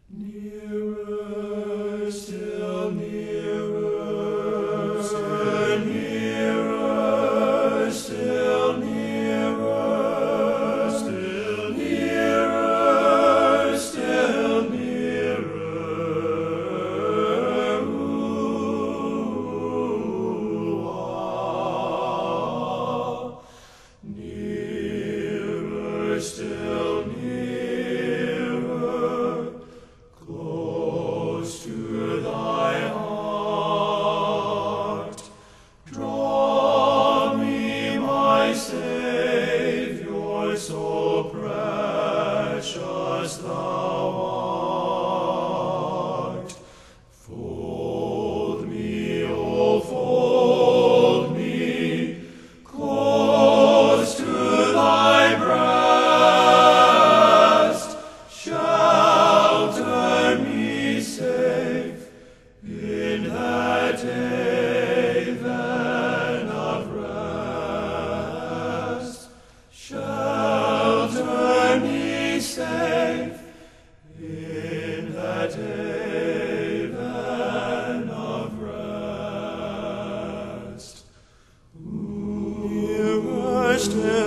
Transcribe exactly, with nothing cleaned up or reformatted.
Nearer, still nearer, still nearer, still nearer, still nearer, still nearer. Ooh, ah. Nearer, still nearer, close to thy heart. Draw me, my Savior, so precious thou art. Fold me, oh, fold me, close to thy breast. Shelter me safe in that haven of rest. Shelter me safe in that haven of rest. Nearer still.